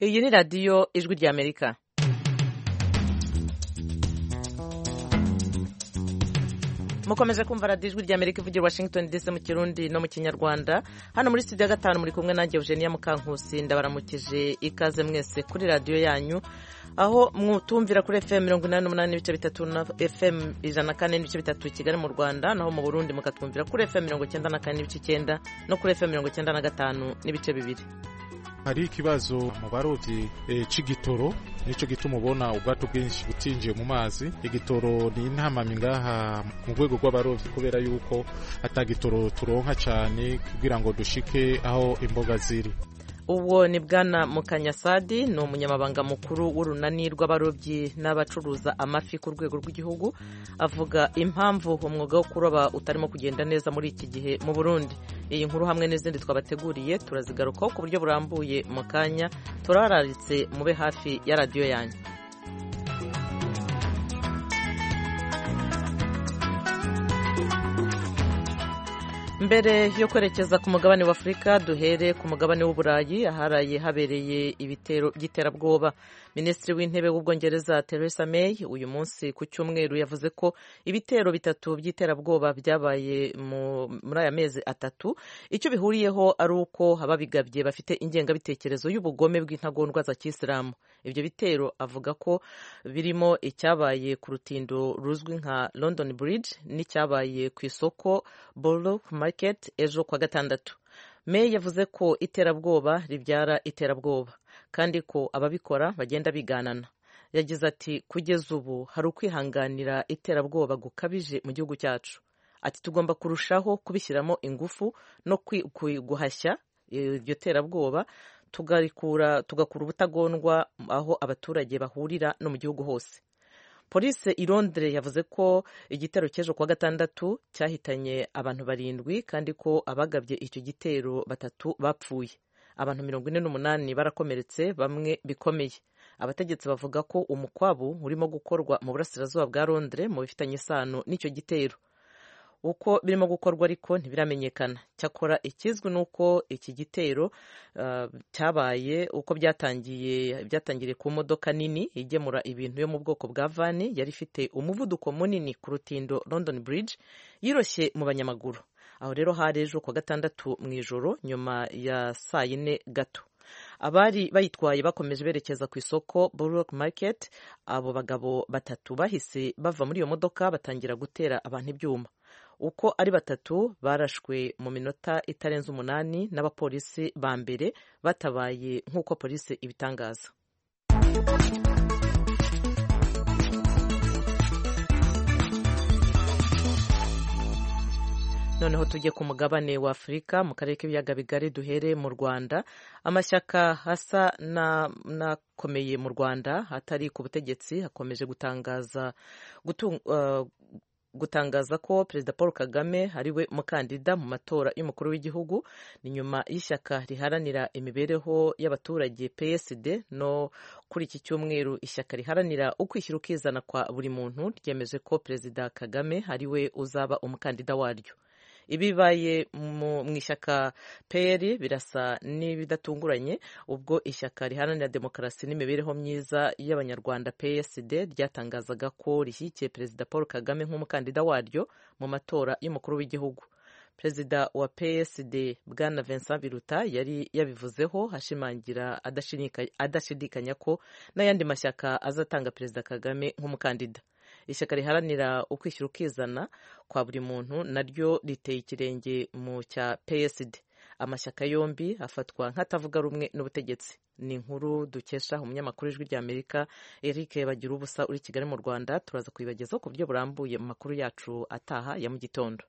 Iyi ni radiyo ijwi ry'Amerika. Mukomeje kumva radiyo ijwi ry'Amerika ivugira Washington DC mu Kirundi no mu Kinyarwanda. Hano muri studio ya 5 muri kumwe nanjye Eugenia Mukankusi, ndabaramukije ikaze mwese kuri radiyo yanyu, aho mutumvira kuri FM 88.3 na FM 104.3 Kigali mu Rwanda, naho mu Burundi mukatwumvira kuri FM 94.9 no kuri FM 95.2. Hari ikibazo mu barovyi c'igitoro, nico gituma ubona ubwato bwinshi butinjiye mu mazi. Igitoro ni intamami ngaha mu rwego rw'abarovyi kubera yuko atagitoro turonka cyane kugira ngo dushike aho imboga ziri. Uwo ni Bwana Mukanyasadi, ni umunyamabanga mukuru w'urunani rw'abarovyi n'abacuruza amafi ku rwego rw'igihugu, avuga impamvu umwuga wo kuroba utarimo kugenda neza muri iki gihe mu Burundi. Iyi nkuru hamwe n'izindi twabateguriye turazigarukaho ku buryo burambuye mu kanya. Turararitse mube hafi ya radiyo yanyu. Mbere yo kwerekeza ku mugabane w'Afrika, duhere ku mugabane w'Uburayi aharaye habereye ibitero by'iterabwoba. Minisitiri w'intebe w'Ubwongereza Theresa May uyu munsi ku cyumweru yavuze ko ibitero bitatu by'iterabwoba byabaye muri aya mezi atatu. Icyo bihuriyeho ari uko ababigabye bafite ingengabitekerezo y'ubugome bw'intagondwa za Kisilamu. Ibyo bitero avuga ko birimo icyabaye ku rutindo ruzwi nka London Bridge n'icyabaye ku isoko Borough Market ejo kwa gatandatu. May yavuze ko iterabwoba ribyara iterabwoba kandi ko ababikora bagenda biganana. Yagize ati kugeza ubu hari ukwihanganira iterabwoba gukabije mu gihugu cyacu. Ati tugomba kurushaho kubishyiramo ingufu no guhashya iryo terabwoba, tugakura ubutagondwa aho abaturage bahurira no mu gihugu hose. Polisi i Londres yavuze ko igitero cy'ejo kwa gatandatu cyahitanye abantu 7 kandi ko abagabye icyo gitero 3 bapfuye. Abantu 48 barakomeretse, bamwe bikomeye. Abategetsi bavuga ko umukwabu urimo gukorwa mu burasirazuba bwa Londres mu bifitanye isano n'icyo gitero. Uko birimo gukorwa ariko ntibiramenyekana. Cyakora ikizwi nuko iki gitero cyabaye uko byatangiriye ku modoka nini igemura ibintu yo mu bwoko bwa vani yari ifite umuvuduko munini ku rutindo London Bridge, yiroshye mu banyamaguru. Aho rero hari ejo kwa gatandatu mu ijoro nyuma ya saa 4 gato. Abari bayitwaye bakomeje berekeza ku isoko Borough Market. Abo bagabo 3 bahise bava muri iyo modoka batangira gutera abantu ibyuma. Uko ari 3 barashwe mu minota itarenze 8 n'abapolisi ba mbere batabaye nk'uko polisi ibitangaza. Noneho tujye ku mugabane wa Afurika mu karere k'ibiyaga bigari, duhere mu Rwanda. Amashyaka hasa nakomeye mu Rwanda atari ku butegetsi hakomeje gutangaza ko Perezida Paul Kagame ariwe mukandida mu matora y'umukuru w'igihugu. Ni nyuma y'ishyaka riharanira imibereho y'abaturage PSD, no kuri iki cyumweru ishyaka riharanira ukwishyira ukizana kwa buri muntu ryemeje ko Perezida Kagame ariwe uzaba umukandida waryo. Ibibaye mu ishyaka PL birasa n'ibidatunguranye ubwo ishyaka riharanira demokarasi n'imibereho myiza y'abanyarwanda PSD ryatangazaga ko rishyigikiye Perezida Paul Kagame nk'umukandida waryo mu matora y'umukuru w'igihugu. Perezida wa PSD Bwana Vincent Biruta yari yabivuzeho ashimangira adashidikanya ko n'ayandi mashyaka azatanga Perezida Kagame nk'umukandida. Ishyaka riharanira ukwishyira ukizana kwa buri muntu naryo riteye ikirenge mu cya PSD. Amashyaka yombi afatwa nk'atavuga rumwe n'ubutegetsi. Ni inkuru dukesha umunyamakuru w'ijwi ry'Amerika Eric Bagirubusa uri Kigali mu Rwanda. Turaza kubibagezaho ku buryo burambuye mu makuru yacu ataha ya mu gitondo.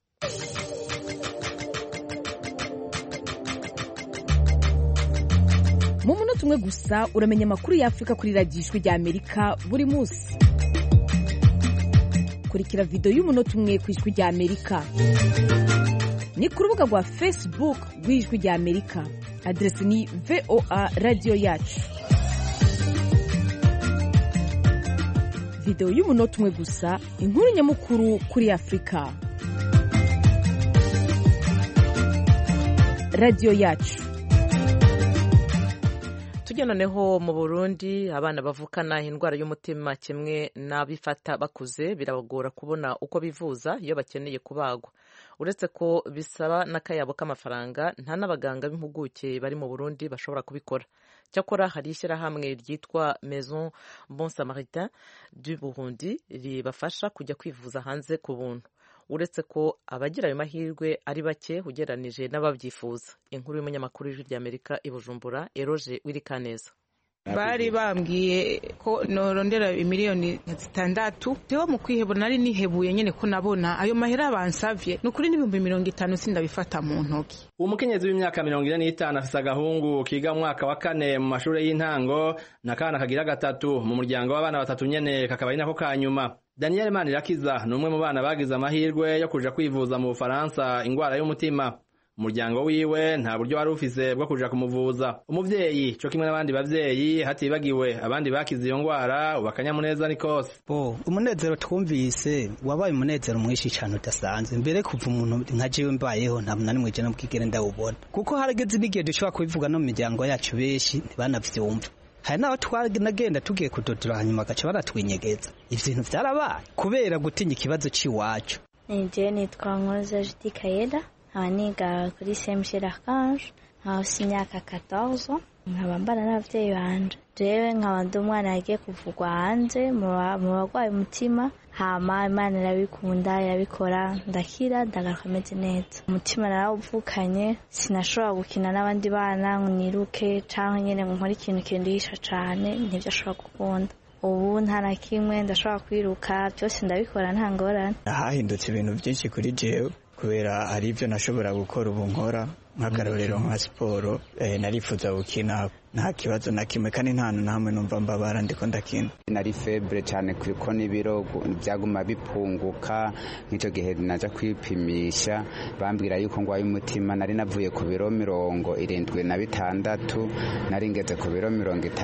Mu munota umwe gusa uramenya amakuru y'Afrika kuri radiyo ijwi ry'Amerika buri munsi. Kurikira video y'umunota umwe ku ijwi ry'Amerika. Ni ku rubuga rwa Facebook rw'ijwi ry'Amerika. Adresi ni VOA Radio Yacu. Video y'umunota umwe gusa, inkuru nyamukuru kuri Afrika. Radio Yacu. tujya noneho mu Burundi abana bavukana indwara y'umutima kimwe n'abifata bakuze birabagora kubona uko bivuza iyo bakeneye kubagwa. Uretse ko bisaba n'akayabo k'amafaranga, nta n'abaganga b'impuguke bari mu Burundi bashobora kubikora. Cyakora hari ishyirahamwe ryitwa Maison Bon Samaritain du Burundi ribafasha kujya kwivuza hanze ku buntu. Uretse ko abagira ayo mahirwe ari bake ugeranije n'ababyifuza. Inkuru y'umunyamakuru w'Ijwi ry'Amerika i Bujumbura, Eroge Wirikaneza. Bari bambwiye ko norondera miliyoni 6. Rero mu kwihebura nari nihebuye nyene ko nabona ayo mahera bansavye nukuri n'ibihumbi 50 sindabifata mu ntoki. Umukenyezi w'imyaka 45 afise agahungu kiga mwaka wa 4 mu mashuri y'intango nakana kagira 3 mu muryango w'abana 3 nyene kakaba inako kanyuma. Daniel Manirakiza numwe mu bana bagize amahirwe yo kuja kwivuza mu Bufaransa ingwara y'umutima. Umuryango wiwe nta buryo wari ufise bwo kuja kumuvuza. Umuvyeyi cyo kimwe n'abandi bavyeyi hatibagiwe abandi bakize iyo ngwara ubakanyamuneza ni kose. Umunezero twumvise wabaye umunezero mwinshi cyane udasanzwe. Mbere kuva umuntu nka jewe mbayeho nta munani mweje no bwigere ndawubona. Kuko harageze n'igihe dushobora kubivuga no mu miryango yacu benshi ntibanavyumva. Hari naho twanagenda tugiye kudodora hanyuma gaca baratwinyegeza. Ivyo vyarabaye kubera gutinya ikibazo ciwacu. Je nitwa Nkoza Judi Kayeda. Niga kuri Saint-Michel Archange, nkaba imyaka 14, nkaba mbana n'abavyeyi banje. Jewe nkaba ndi umwana yagiye kuvugwa hanze mu bagwaye umutima, hama Imana irabikunda irabikora ndakira ndagaruka meze neza. Umutima narawuvukanye, sinashobora gukina n'abandi bana ngo niruke canke nyene ngo nkore ikintu kindisha cane, ntivyo ashobora gukunda. Ubu nta na kimwe ndashobora kwiruka, byose ndabikora nta ngorane. Hahindutse ibintu byinshi kuri jewe kubera hari ivyo nashobora gukora ubu nkora nk'akarorero nka siporo narifuza gukina nta kibazo na kimwe kandi nta hantu hamwe numva mbabara ndiko ndakina. Nari febre cyane kuko n'ibiro byaguma bipunguka. Nk'icyo gihe naja kwipimisha bambwira yuko ngwaye umutima. Nari navuye ku biro 76 nari ngeze ku biro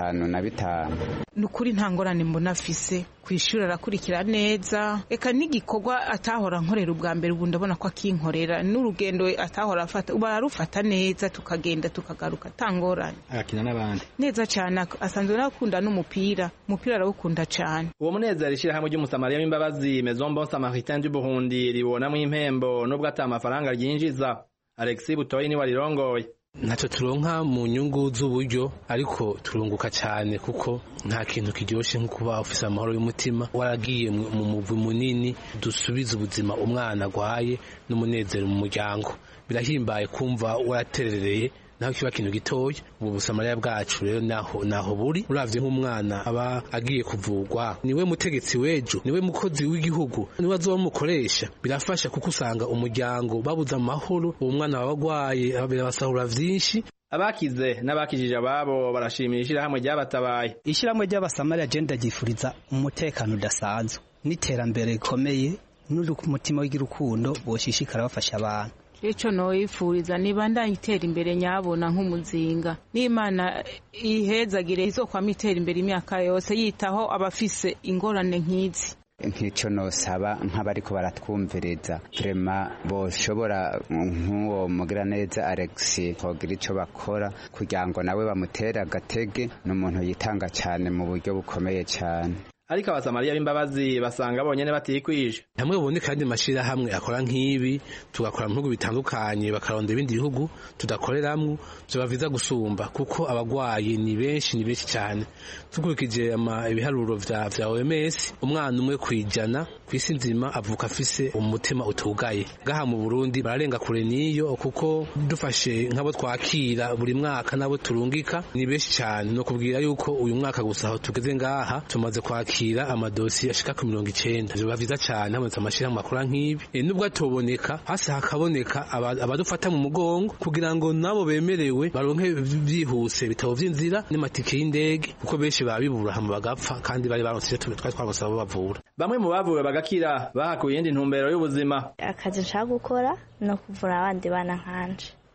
55. Nukuri nta ngorane mbona afise kwishura arakurikira neza. Eka n'igikorwa atahora nkorera ubwa mbere ubu ndabona ko akinkorera. N'urugendo atahora afata uba arufata neza tukagenda tukagaruka tangorane. Akina n'abandi neza cyane, asanzwe nakunda n'umupira arawukunda cyane. Uwo munezero ishyirahamwe ry'umusamariya w'imbabazi Maison Bon Samaritain du Burundi ribonamo impembo nubwo ata amafaranga ryinjiza. Alexis Butoyi ni warirongoye. Ntacyo turonka mu nyungu z'uburyo ariko turunguka cyane kuko nta kintu kiryoshe nko kuba ufise amahoro y'umutima waragiye mu muvu munini dusubiza ubuzima umwana agwaye n'umunezero mu muryango. Birahimbaye kumva waraterereye naho kiba kintu gitoya. Ubu busamariya bwacu rero naho buri uravye nk'umwana aba agiye kuvugwa niwe mutegetsi wejo, niwe mukozi w'igihugu, niwe azomukoresha. Birafasha kuko usanga umuryango babuza amahoro, uwo mwana wabagwaye birabasahura vyinshi. Abakize n'abakijije ababo barashimira ishyirahamwe ryabatabaye. Ishyirahamwe ry'abasamariya je ndagifuriza umutekano udasanzwe n'iterambere rikomeye n'umutima w'igirukundo boshishikara bafasha abantu. Ico noyifuriza niba ndayitera imbere nyabona nk'umuzinga. N'Imana ihezagire izokwama itera imbere imyaka yose yitaho abafise ingorane nk'izi. Nk'icyo nosaba nk'abariko baratwumviriza vraiment boshobora nk'uwo Mugiraneza Alexis kogira ico bakora kugira ngo nawe bamutera agatege. N'umuntu yitanga cyane mu buryo bukomeye cyane. Ariko abasamariya b'imbabazi basanga bonyene batikwije. Hamwe ubone kandi mashira hamwe akora nk'ibi tugakora mu bihugu bitandukanye bakaronda ibindi bihugu tudakoreramwo byo baviza gusumba kuko abagwaye ni benshi cyane. Tukurikije ibiharuro vya OMS umwana umwe kwijana kwisi nzima avuka afise umutima utugaye. Gaha mu Burundi bararenga kure niyo kuko dufashe nk'abo twakira buri mwaka nabo turungika ni benshi cyane. No kubwira yuko uyu mwaka gusa aho tugeze ngaha tumaze kwakira amadosi ashika ku 90. Byo baviza cyane hamwe amashira makuru nk'ibi. Nubwo atoboneka hasi hakaboneka abadufata mu mugongo kugira ngo nabo bemerewe baronke byihuse bitabo vy'inzira n'amatike y'indege kuko benshi babibura hama bagapfa kandi bari baronse twabasaba bavura. Bamwe mu bavuwe bagakira bahakuye indi ntumbero y'ubuzima. Akazi nshaka gukora no kuvura abandi bana nkanje.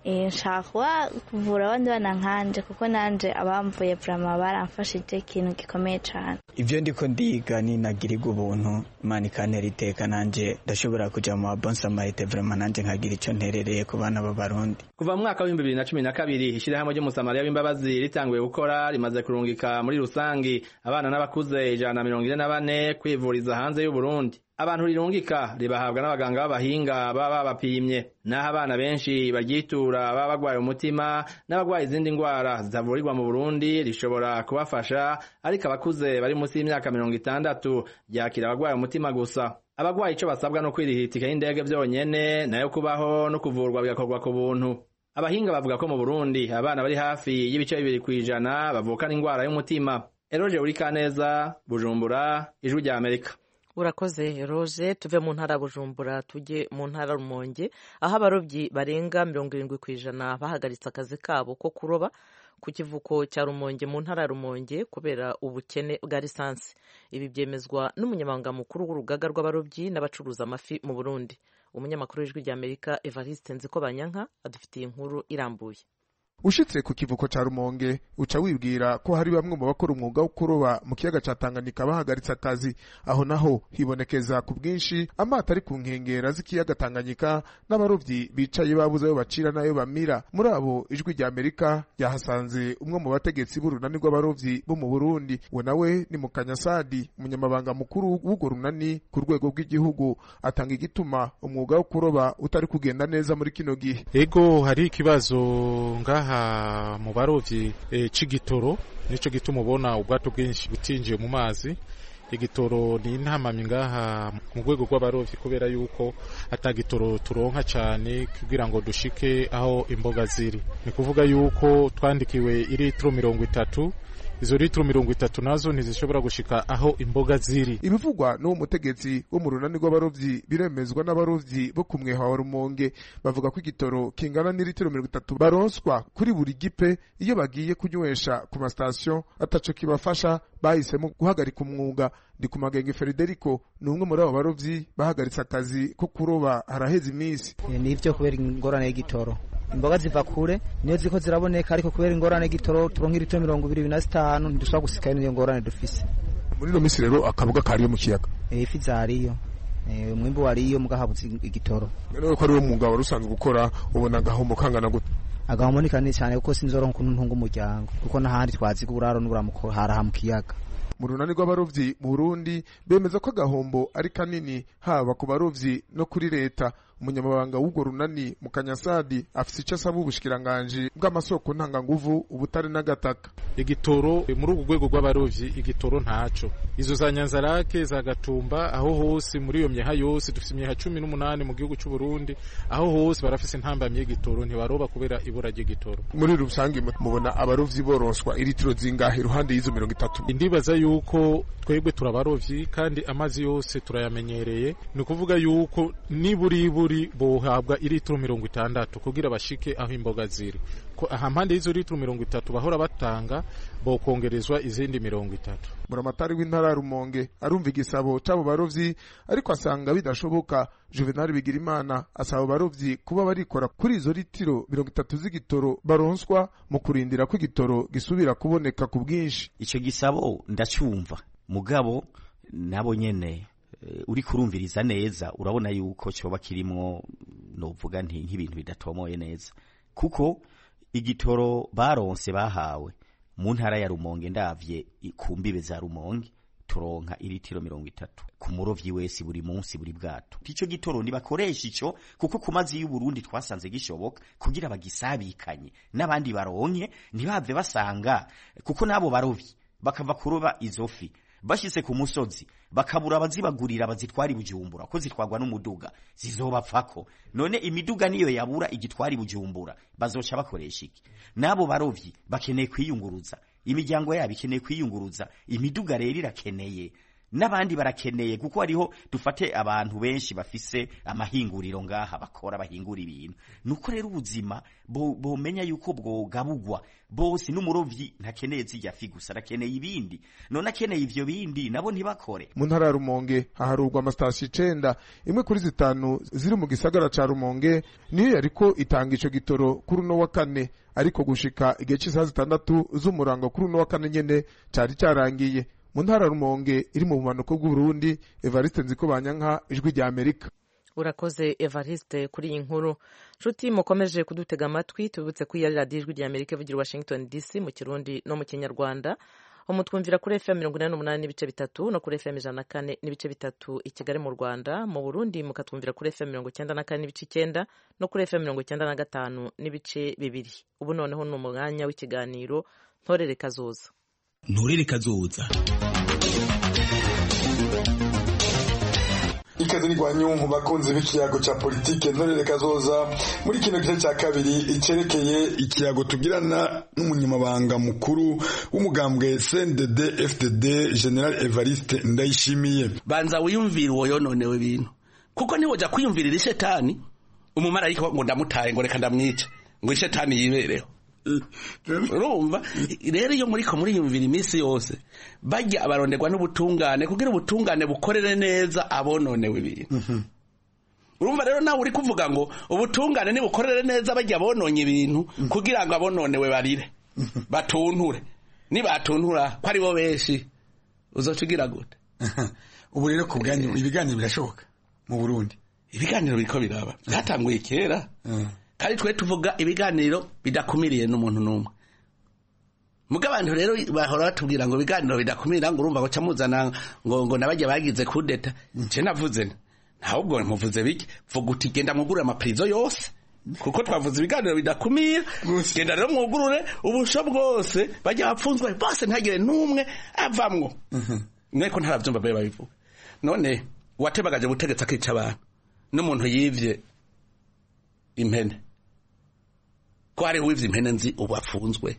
nshaka kuvura abandi bana nkanje kuko nanje abamvuye vraiment baramfashije ikintu gikomeye cyane. Ivyo ndiko ndiga ninagirirwa ubuntu Imana ikantera iteka nanje ndashobora kuja mu Bon Samaritain vraiment nanje nkagira ico nterereye ku bana b'Abarundi. Kuva mu mwaka wa 2012 ishirahamwe ry'umusamariya w'imbabazi ritanguye gukora rimaze kurungika muri rusangi abana n'abakuze 144 kwivuriza hanze y'u Burundi. Abantu rirungika ribahabwa n'abaganga b'abahinga baba bapimye, naho abana benshi baryitura baba bagwaye umutima n'abagwaye izindi ndwara zitavurirwa mu Burundi rishobora kubafasha, ariko abakuze bari munsi y'imyaka 60 yakira abagwaye umutima gusa. Abagwaye ico basabwa no kwirihitira indege byonyene, nayo kubaho no kuvurwa bigakorwa ku buntu. Abahinga bavuga ko mu Burundi abana bari hafi y'ibice 2% bavukana ingwara y'umutima. Eroje Urikaneza, Bujumbura, Ijwi rya Amerika. Urakoze Roje, tuve mu ntara Bujumbura tujye mu ntara Rumonge aho abarobyi barenga 70% bahagaritse akazi kabo ko kuroba ku kivuko cya Rumonge mu ntara Rumonge kubera ubukene bwa lisansi. Ibi byemezwa n'umunyamabanga mukuru w'urugaga rw'abarobyi n'abacuruza amafi mu Burundi. Umunyamakuru w'Ijwi rya Amerika Evariste Nzikobanyanka adufitiye inkuru irambuye. Ushitse ku kivuko ca Rumonge uca wibwira ko hari bamwe mu bakora umwuga wo kuroba mu kiyaga ca Tanganyika bahagaritse akazi. Aho naho hibonekeza ku bwinshi amato ari ku nkengera z'ikiyaga Tanganyika n'abarovyi bicaye babuze ayo bacira nayo bamira. Muri abo Ijwi rya Amerika yahasanze umwe mu bategetsi b'urunani rw'abarovyi bo mu Burundi. We nawe ni Mukanyasadi, umunyamabanga mukuru w'urwo runani ku rwego rw'igihugu, atanga igituma umwuga wo kuroba utari kugenda neza muri kino gihe. Ego hari ikibazo ngaha mu barovyi c'igitoro, nico gituma ubona ubwato bwinshi butinjiye mu mazi. Igitoro ni intamamye ngaha mu rwego rw'abarovyi kubera yuko atagitoro turonka cyane kugira ngo dushike aho imboga ziri. Ni kuvuga yuko twandikiwe ilitiro 30, izo litiro 30 nazo ntizishobora gushika aho imboga ziri. Ibivugwa n'uwo mutegetsi wo mu runani rw'abarovyi biremezwa n'abarovyi bo kumweha wa Rumonge. Bavuga ko igitoro kingana n'ilitiro 30 baronswa kuri buri gipe iyo bagiye kunywesha ku mastation ataco kibafasha, bahisemo guhagarika umwuga. Ndikumagenge Federico ni umwe muri abo barovyi bahagaritse akazi ko kuroba haraheze iminsi. Nivyo kubera ingorane y'igitoro, imboga ziva kure niyo ziko ziraboneka, ariko kubera ingorane y'igitoro turonka ilitiro 25 ntidushobora gusikana niyo ngorane dufise. Muri no minsi rero akabuga kariyo mu kiyaga, ifi zariyo, umwimbo wariyo mugahabuze igitoro. Rero ko ari umwuga wari usanzwe gukora ubona agahombo kangana gute? Agahombo ni kanini cyane kuko sinzoronka ukuntu ntunga umuryango, kuko nahandi twazi kuraro n'uramukora haraha mu kiyaga. Mu runani rw'abarovyi mu Burundi bemeza ko agahombo ari kanini haba ku barovyi no kuri leta. Umunyamabanga w'urwo runani Mukanyasadi afise ico asaba ubushikiranganje bw'amasoko ntanganguvu, ubutare n'agataka. Igitoro muri urwo rwego rw'abarovyi igitoro ntaco. Izo za Nyanzarake za Gatumba aho hose muri iyo myeha yose dufise imyeha 18 mu gihugu cy'u Burundi, aho hose barafise intambamye y'igitoro ntibaroba kubera ibura ry'igitoro. Muri rusange mubona abarovyi boronswa ilitiro zingahe iruhande y'izo 30? Indibaza yuko twebwe turabarovyi kandi amazi yose turayamenyereye, ni kuvuga yuko niburi bohabwa ilitiro 60 kugira bashike aho imboga ziri. Ko ahampande y'izo litiro 30 bahora batanga bokongerezwa izindi 30. Buramatari w'intara Rumonge arumva igisabo cy'abo barovyi ariko asanga bidashoboka. Juvenal Bigirimana asaba barovyi kuba barikora kuri izo litiro 30 z'igitoro baronswa mu kurindira ko igitoro gisubira kuboneka ku bwinshi. Ico gisabo ndacyumva mugabo nabo nyene uri kurumviriza neza urabona yuko cyoba kirimwo novuga nti nk'ibintu bidatomoye neza, kuko igitoro baronse bahawe mu ntara ya Rumonge ndavye ku mbibe za Rumonge turonka ilitiro 30 ku murovyi wese buri munsi buri bwato. Ico gitoro ndibakoresha ico kuko ku mazi y'u Burundi twasanze gishoboka kugira bagisabikanye n'abandi baronke ntibave basanga, kuko nabo barovyi bakava kuroba izofi bashise ku musozi bakabura abazibagurira bazitwari Bujumbura ko zitwagwa n'umuduga zizobapfako. None imiduga niyo yabura igitwari Bujumbura bazoca bakoresha iki? Nabo barovyi bakeneye kwiyunguruza, imiryango yabo ikeneye kwiyunguruza, imiduga rero irakeneye. n'abandi barakeneye kuko hariho dufate abantu benshi bafise amahinguriro ngaha bakora bahingura ibintu nuko rero ubuzima bomenya yuko bwogabugwa bose n'umurovyi ntakeneye zijya fi gusa arakeneye ibindi none akeneye ivyo bindi nabo ntibakore. Mu ntara ya Rumonge haharurwa amasitasiyo 9 imwe kuri 5 ziri mu gisagara ca Rumonge niyo yariko itanga ico gitoro kuri no wa kane ariko gushika igihe cy'isaha 6 z'umurango kuri no wa kane nyene cari cyarangiye. Mu ntara Rumonge iri mu bumanuko bw'u Burundi, Evariste Nzikobanyanka, Ijwi rya Amerika. Urakoze Evariste kuri iyi nkuru. Nshuti mukomeje kudutega amatwi, tubutse ko iyi radio Ijwi rya Amerika ivugira Washington DC mu Kirundi no mu Kinyarwanda. Umutwumvira kuri FM 88 n'ibice 3 no kuri FM 104 n'ibice 3 i Kigali mu Rwanda. Mu Burundi mukatwumvira kuri FM 94 n'ibice 9 no kuri FM 95 n'ibice 2. Ubu noneho ni umwanya w'ikiganiro Ntorere Kazoza. Ntorere Kazoza. Ikaze ni gwanyungu bakunze b'ikiyago cha politike Ntorere Kazoza muri kino gice cya kabiri icerekeye ikiyago tugirana n'umunyamabanga mukuru w'umugambwe CNDD FDD General Evariste Ndayishimiye. Banza wiyumvira uwo yononewe ibintu kuko niho ja kwiyumvirira ishetani umumarayika ngo ndamutaye ngo reka ndamwice ngo ishetani yibereho. Urumva rero iyo muriko muriyumvira iminsi yose bajya abaronderwa n'ubutungane kugira ubutungane bukorere neza abononewe ibintu. Urumva rero nawe uri kuvuga ngo ubutungane nibukorere neza bajya bononye ibintu kugira ngo abononewe barire batunture nibatuntura ko ari bo benshi uzocugira gute? Ubu rero kubwanyu ibiganiro birashoboka mu Burundi. Ibiganiro biriko biraba byatanguye kera. Kari twe tuvuga ibiganiro bidakumiriye n'umuntu numwe. Muga abantu rero bahora batubwira ngo ibiganiro bidakumira ngo urumva ko camuzana ngo nabajya bagize kudeta. Je navuze ntabwo muvuze biki vuga uti genda mugurura amaprizo yose kuko twavuze ibiganiro bidakumira genda rero mwugurure ubusho bwose bajya bapfunzwe bose ntagire numwe avamwo. Niko ntaravyumva babe babivuga. None watebagaje gutegetsa kica abantu n'umuntu yivye impene ko hari wivye impene nzi ubafunzwe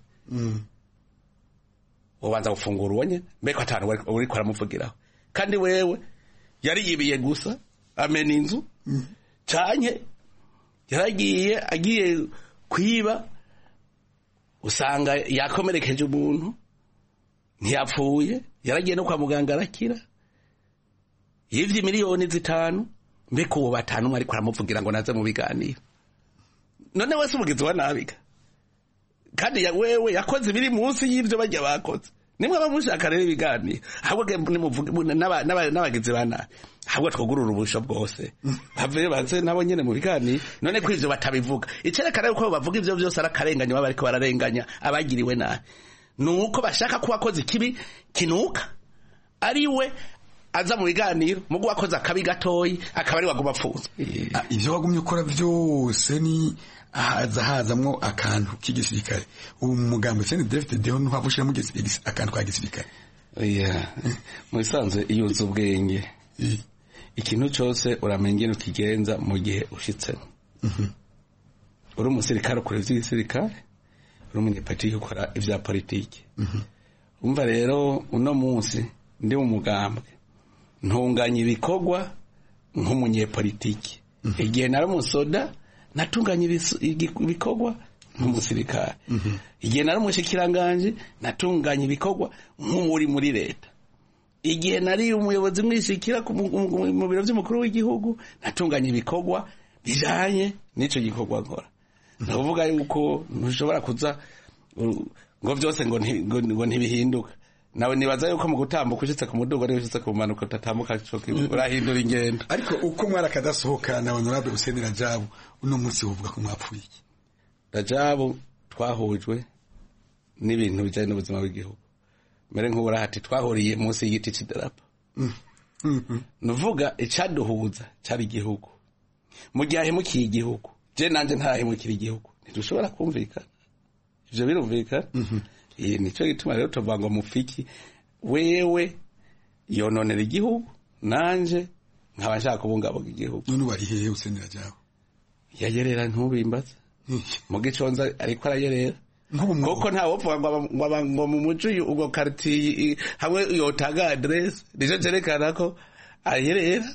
ubanza gufungura uwonye mbeko atanu uri kwaramuvugiraho kandi wewe yari yibiye gusa amena inzu canke yaragiye agiye kwiba usanga yakomerekeje umuntu ntiyapfuye yaragiye no kwa muganga arakira yivye miliyoni 5 mbeko uwo batanu ari kwaramuvugira ngo naze mu biganiro. None wese umugizi wa nabiga kandi wewe yakoze ibiri munsi y'ivyo bajya bakoze nimwe bamushaka rero ibiganiro ahubwo nimuvuge n'abagizi bana ahubwo twugurura ubusho bwose bave baze nabo nyene mu biganiro. None ko ivyo batabivuga icerekana yuko bavuga ivyo byose arakarenganya baba ariko bararenganya abagiriwe nabi nuko bashaka ko wakoze ikibi kinuka ariwe aza mu biganiro mugo wakoze akabi gatoyi akaba ari waguma apfuza. Ivyo wagumye ukora byose ni hazamwo akantu k'igisirikare ubu mugambo cyane David Deho ntuhavushira mu akantu ka gisirikare. Mu bisanzwe iyo uzi ubwenge ikintu cyose uramenye ukigenza mu gihe ushitse. Uri umusirikare ukora ivy'isirikare uri umunyepolitiki ukora ivya politiki. Umva rero uno munsi ndi mu mugambwe ntunganya ibikorwa nk'umunyepolitiki. Igihe nari umusoda natunganya ibikorwa nk'umusirikare. Igihe nari umushikiranganje natunganya ibikorwa nk'umuri muri leta. Igihe nari umuyobozi mwishikira mu biro by'umukuru w'igihugu natunganya ibikorwa bijanye n'ico gikorwa nkora. Ndavuga yuko ntushobora kuza ngo byose ngo ntibihinduka. Nawe nibaza yuko mu gutambuka ushitse ku mudugo ari ushitse ku manuka utatambuka urahindura ingendo. Ariko uko mwara kadasohoka na honorable Hussein Rajabu uno munsi uvuga ko mwapfuye iki? Rajabu twahujwe n'ibintu bijanye n'ubuzima bw'igihugu. Mere nk'ubura hati twahuriye munsi y'igiti c'idarapo. Nuvuga icaduhuza cari igihugu. Mu gihe ahemukiye igihugu je nanje ntarahemukira igihugu ntidushobora kumvikana. Ivyo birumvikana. Nico gituma rero tuvuga ngo mufiki wewe yononera igihugu nanje nkaba nshaka kubungabunga igihugu. None bari hehe usenera jawe? Yayerera ntubimbaza. Mu giconza ariko arayerera kuko nta wopfa ngo mu muco ubwo quartier hamwe yotaga address nico cerekana ko aherera.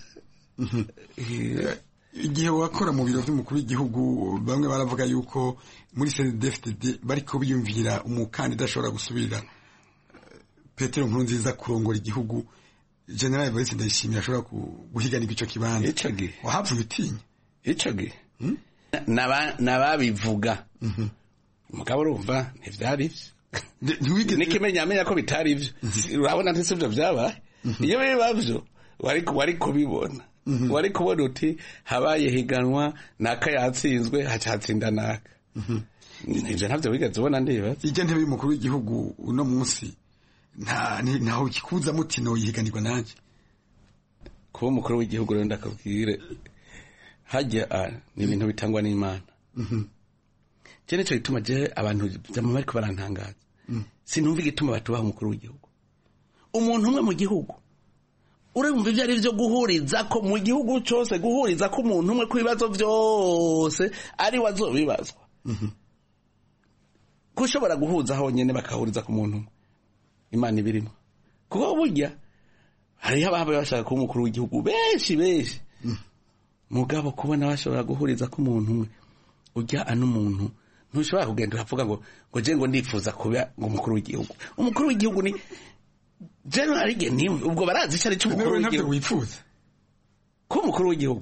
Igihe wakora mu biro by'umukuru w'igihugu bamwe baravuga yuko muri CNDD-FDD bariko biyumvira umukandida ashobora gusubirira Petero Nkurunziza kurongora igihugu. General Evariste Ndayishimiye ashobora guhiganirwa ico kibanza. Ico gihe wahavye ubitinya ico gihe nababivuga mugabo urumva ntivyari ivyo nikimenya amenya ko bitari ivyo urabona ntese ivyo vyabaye iyo bibavyo wari kubibona wari kubona uti habaye higanwa naka yatsinzwe hacatsinda naka ivyo ntavyo wigeze ubona ndibaza. Ije ntebe y'umukuru w'igihugu uno munsi ntaho kikuza mutino yihiganirwa nanje kuba umukuru w'igihugu rero ndakabwire hajya ni ibintu bitangwa n'Imana. Je nico gituma je abantu byama bariko barantangaza sinumva igituma batubaha umukuru w'igihugu. Umuntu umwe mu gihugu urumva ivyo ari byo guhuriza ko mu gihugu cyose guhuriza ko umuntu umwe kwibazo byose ari wazobibazwa kushobora guhuza honyene bakahuriza ku muntu umwe Imana ibirimo kuko burya hari ababaye bashaka ko umukuru w'igihugu benshi mugabo kubona bashobora guhuriza ko umuntu umwe ujya umuntu ntushobora kugenda uravuga ngo je ngo ndifuza kuba umukuru w'igihugu. Umukuru w'igihugu ni general ni ubwo barazi cyari cy'umukuru w'igihugu wifuza ko umukuru w'igihugu.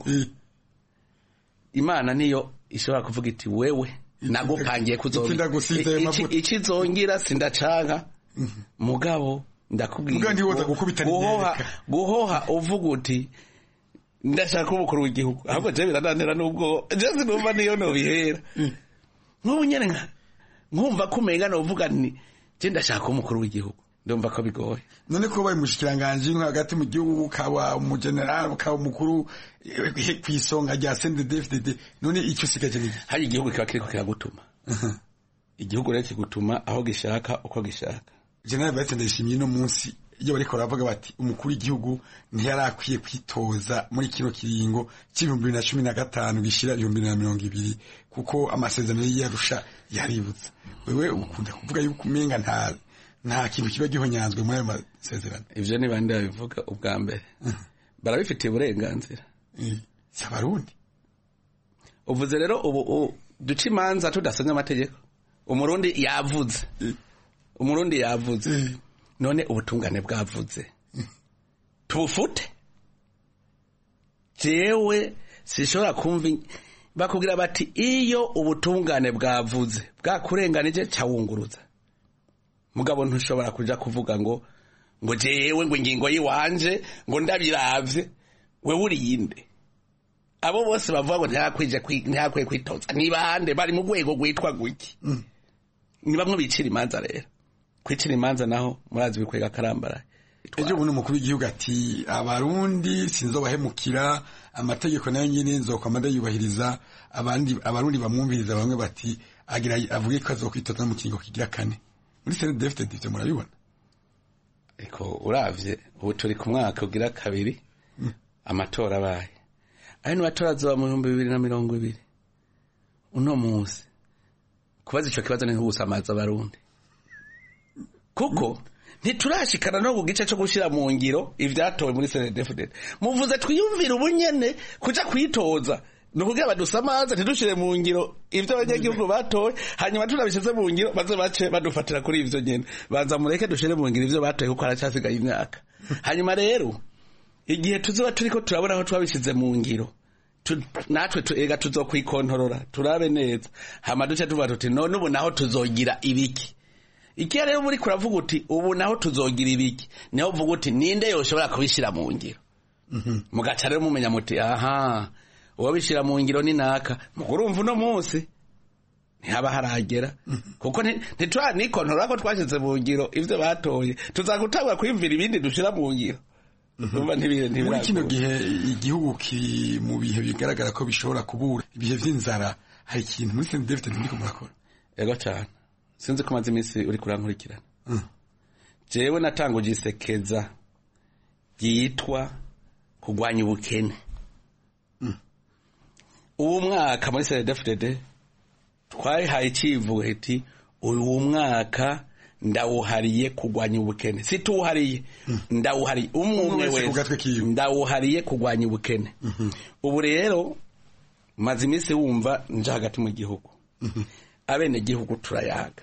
Imana niyo ishobora kuvuga iti wewe nagupangiye kuzonga ikizongira sindacanka mugabo ndakubwira guhoha uvuga uti ndashaka umukuru w'igihugu ahubwo je birananira nubwo je sinumva niyo no bihera nk'ubu nyene nkumva kumenga no uvuga ni je ndashaka umukuru w'igihugu ndumva ko bigoye. None ko baye mushikiranganje hagati mu gihugu kawa mu general kawa mukuru kwisonga rya CNDD-FDD none icyo sigaje ni hari igihugu kiba kiriko kiragutuma igihugu rero kigutuma aho gishaka uko gishaka. General Evariste Ndayishimiye no munsi iyo bariko baravuga bati umukuru w'igihugu ntiyarakwiye kwitoza muri kino kiringo c'2015 gishira 2020 kuko amasezerano y'Arusha yaributsa. Wewe ukunda kuvuga yuko umenga nta kintu kiba gihonyanzwe muri ayo masezerano. Ivyo ni bande babivuga ubwa mbere barabifitiye uburenganzira s'abarundi. Uvuze rero ubu duca imanza tudasomye amategeko. Umurundi yavuze none ubutungane bwavuze tubufute. Jewe sishobora kumva bakubwira bati iyo ubutungane bwavuze bwakurenganije cyawunguruza mugabo ntushobora kuja kuvuga ngo jewe ngo ingingo yiwanje ngo ndabiravye we uriyinde. Abo bose bavuga ngo ntiyakwiye kwitoza ni bande bari mu rwego rwitwa guki ni bamwe bicira imanza. Rero kwicira imanza naho murazi bikwega karambara. Ejo buno mukuru w'igihugu ati abarundi sinzobahemukira amategeko nayo nyine nzokwamada yubahiriza abarundi bamwumviriza bamwe bati avuge ko azokwitoza mu kiringo kigira kane. Muri CNDD-FDD ivyo murabibona eko uravye ubu turi ku mwaka ugira kabiri amatora abaye ayo matora azoba mu 2020 uno munsi kubaza ico kibazo ni nk'ugusamaza abarundi kuko ntiturashikana no kugice cyo gushira mu ngiro ivyatowe muri CNDD-FDD. Muvuze twiyumvira ubunyene kuja kwitoza no kugira badusamaza ntidushire mu ngiro ivyo abanyagihugu batowe hanyuma turabishize mu ngiro bace badufatira kuri ivyo nyene banza mureke dushire mu ngiro ivyo batowe kuko aracyasigaye imyaka. Hanyuma rero igihe tuzoba turiko turabona aho twabishize mu ngiro natwe ega tuzokwikontorora turabe neza hama duce tuvuga tuti none ubu naho tuzogira ibiki. Iki rero muri kuravuga uti ubu naho tuzogira ibiki niho uvuga uti ninde yoshobora kubishira mu ngiro. Mugaca rero mumenya muti aha uwo bishira mu ngiro ni naka mugurumva no munsi ntihaba haragera kuko ntitwanikontorora ko twashize mu ngiro ivyo batoye tuzagutangura kwimvira ibindi dushira mu ngiro. Muri kino gihe igihugu kiri mu bihe bigaragara ko bishobora kubura ibihe vy'inzara hari ikintu muri CNDD-FDD ndiko murakora. Ego cyane sinzi ko maze iminsi uri kurankurikirana. Jewe natanguje isekeza yitwa kugwanya ubukene. Uwo mwaka muri CNDD-FDD twayihaye icivugo iti uyu mwaka ndawuhariye kugwanya ubukene situwuhariye ndawuhariye umwe wese ndawuhariye kugwanya ubukene ubu rero maze iminsi wumva nje hagati mu gihugu abene gihugu turayaga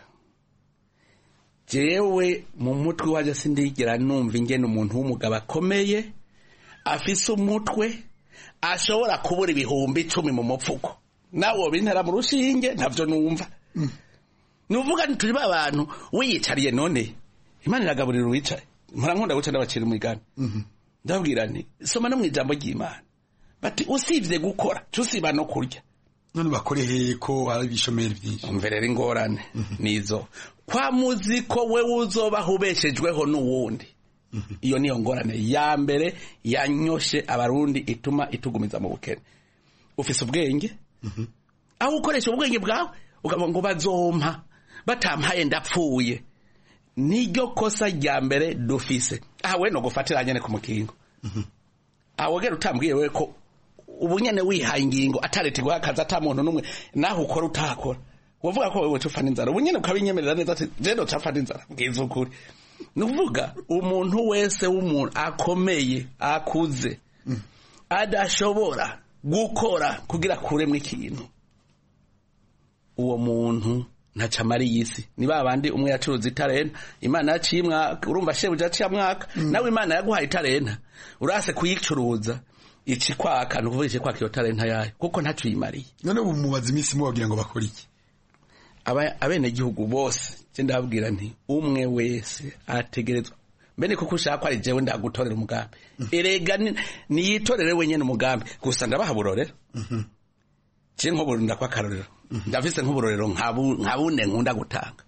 jewe mu mutwe waje sindigera numva ingene umuntu w'umugabo akomeye afise umutwe ashobora kubura ibihumbi 10 mu mupfuko nawo bintera mu rushinge ntavyo numva nuvuga nti turi babantu wiyicariye none Imana iragaburira uwicaye nkunda guca ndabacira umugani ndabwira nti soma no mu ijambo ry'Imana bati usivye gukora tusiba no kurya none bakoreye ko ari bishomeri byinshi umverera ingorane nizo kwa muziko we uzoba hubeshejweho n'uwundi iyo niyo ngorane ya mbere yanyoshe abarundi ituma itugumiza mu bukene ufise ubwenge aho ukoresha ubwenge bwawe ukaba ngo bazompa batampaye ndapfuye niryo kosa rya mbere dufise aha we no gufatira nyene ku mukingo aho gero utambwiye we ko ubunyene wihaye ingingo ataretigwa akaza atamuntu numwe naho ukora utakora wavuga ko wewe tufana inzara ubunyene ukabinyemerera neza ati je ndo tafana inzara bwiza ukuri nuvuga umuntu wese w'umuntu akomeye akuze adashobora gukora kugira kuremwe ikintu uwo muntu ntacamari yisi ni babandi umwe yacuruza itarenta Imana yaciye mwaka urumva shebuja yaciye mwaka nawe Imana yaguhaye itarenta urase kuyicuruza ici kwaka nuvugishe kwaka iyo talenta yayo kuko ntacu yimariye none ubu mubaza imisi mu bagira ngo bakora iki abene gihugu bose cyenda babwira nti umwe wese ategerezwa mbene kuko ushaka ari jewe ndagutorera umugambi erega ni yitorere wenyene umugambi gusa ndabahaburorera je nkoburunda kwa karorero ndafise nk'uburorero nkabune nkunda gutanga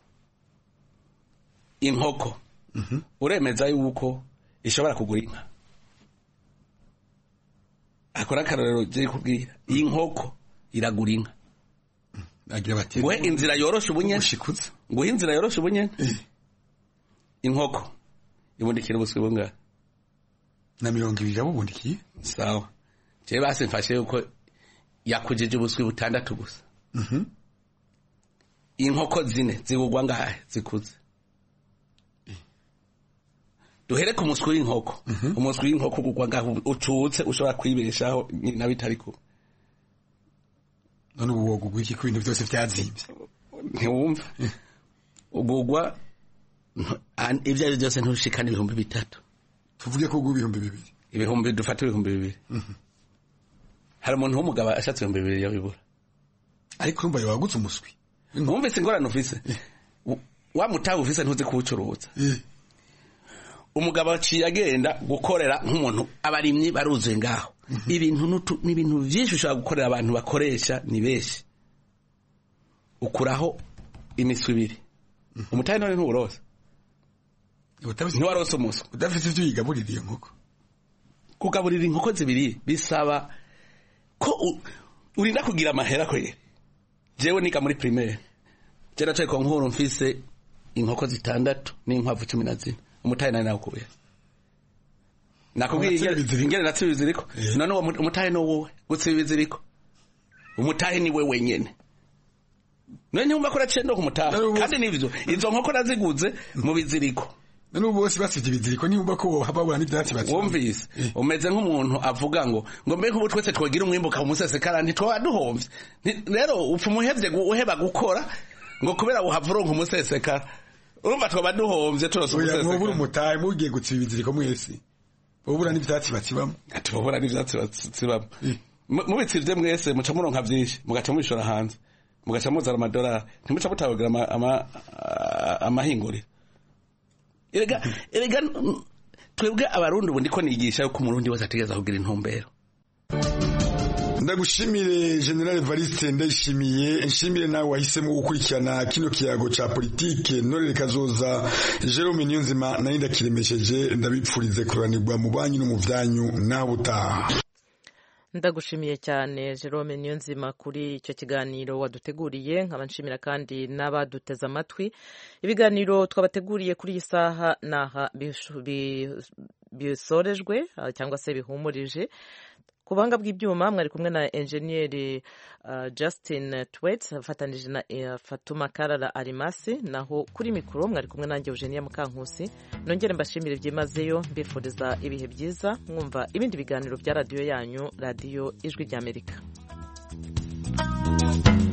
inkoko uremeza yuko ishobora kugura inka akora karorero je kubwira inkoko iragura inka agira bati ngo inzira yoroshe ubunyene ngo inzira yoroshe ubunyene inkoko ibundikira ubuswi bunga na 200 yabubundikiye sawa je base mfashe yuko yakujije ubuswi 6 gusa inkoko 4 zigugwa ngahe zikuze duhere ku muswi w'inkoko umuswi w'inkoko gugwa ngaho ucutse ushobora kwibeshaho na bitari ko none uwo gugwa iki ku bintu byose byazimvye ntiwumva ugugwa ibyo ari byose ntushikana 3,000 tuvuge ko gugwa 2,000 dufata 2,000 hari umuntu w'umugabo ashatse 2,000 yabibura ariko urumva yawagutse umuswi wumvise ingorane ufise wa mutawe ufise ntuzi kuwucuruza umugabo aciye agenda gukorera nk'umuntu abarimyi baruzuye ngaho ibintu n'ibintu byinshi ushobora gukorera abantu bakoresha ni beshi ukuraho imiswi 2 umutahe none nturosa ntiwarose umuswi udafite ivyo yigaburira iyo nkoko kugaburira inkoko 2 bisaba ko urinda kugira amahera ko jewe nika muri primaire je nacaye ko nkuru mfise inkoko 6 n'inkwavu 14 umutahe nani nakubiye nakubwiye ingene natsibiziriko none umutahe no wowe gutsibiziriko umutahe ni wewe nyene none umba kora cendo kumutahe kandi nivyo izo nkoko naziguze mu biziriko none bose basivye biziriko ni umba ko hababura n'ivyatsi bati wumvise umeze nk'umuntu avuga ngo mbe nk'ubu twese twagira umwimbuka umusesekara ntitwa duhomvye rero upfa umuhevye uheba gukora ngo kubera uhavuronka umusesekara urumva twaba duhomvye turose umusesekara wowe umutahe mugiye gutsiba biziriko mwese ubura n'ivyatsi batibamo atubura n'ivyatsi batibamo mubitsivye mwese muca muronka vyinshi mugaca mubishora hanze mugaca muzana amadolari ntimuca mutabagira amahinguriro erega twebwe abarundi ubu ndiko nigisha yuko umurundi wese ategeza kugira intumbero ndagushimire General Evariste ndayishimiye nshimire nawe wahisemo gukurikirana kino kiyago ca politike Norere Kazoza Jerome Niyonzima nari ndakiremesheje ndabipfurize kuranirwa mu banyu no mu vyanyu naho utaha ndagushimiye cyane Jerome Niyonzima kuri icyo kiganiro waduteguriye nkaba nshimira kandi n'abaduteze amatwi ibiganiro twabateguriye kuri iyi saha naha bisorejwe cyangwa se bihumurije. Ku buhanga bw'ibyuma mwari kumwe na enjeniyeri Justin Twets afatanije na Fatuma Karara Arimasi, naho kuri mikoro mwari kumwe nanjye Eugenia Mukankusi. Nongere mbashimire byimazeyo, mbifuriza ibihe byiza mwumva ibindi biganiro bya radiyo yanyu, radiyo Ijwi ry'Amerika.